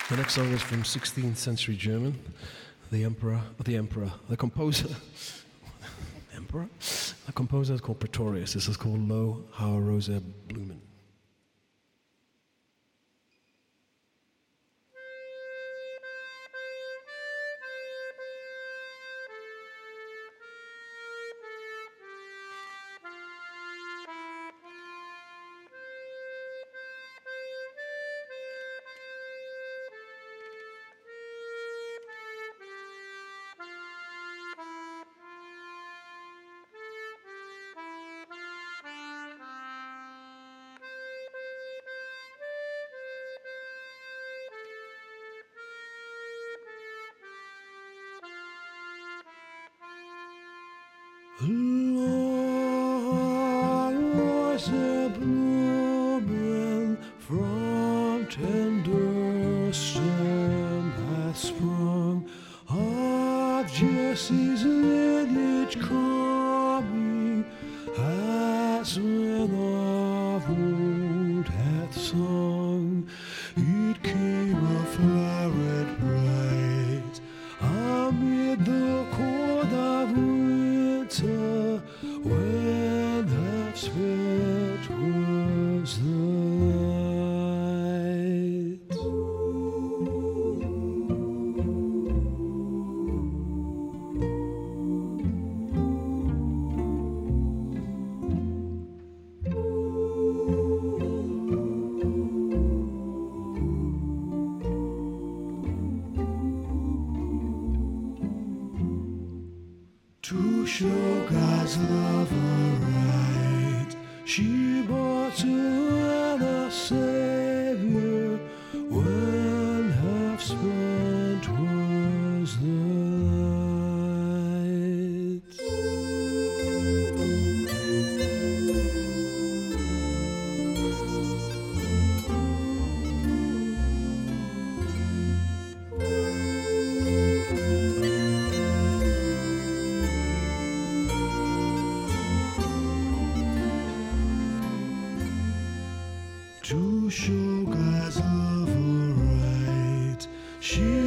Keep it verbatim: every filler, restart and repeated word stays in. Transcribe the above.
The next song is from sixteenth century German. The emperor, the emperor, the composer, emperor? The composer is called Pretorius. This is called Lo Hauer Rosa Blumen. Rose Blumen from tender stem hath sprung, of Jesse's lineage coming, as when of old hath sung. It came a floweret bright amid the cold of winter, when half spent was the light. To show God's love aright, she brought to the Savior, when half spent was the light. To show God's love aright, she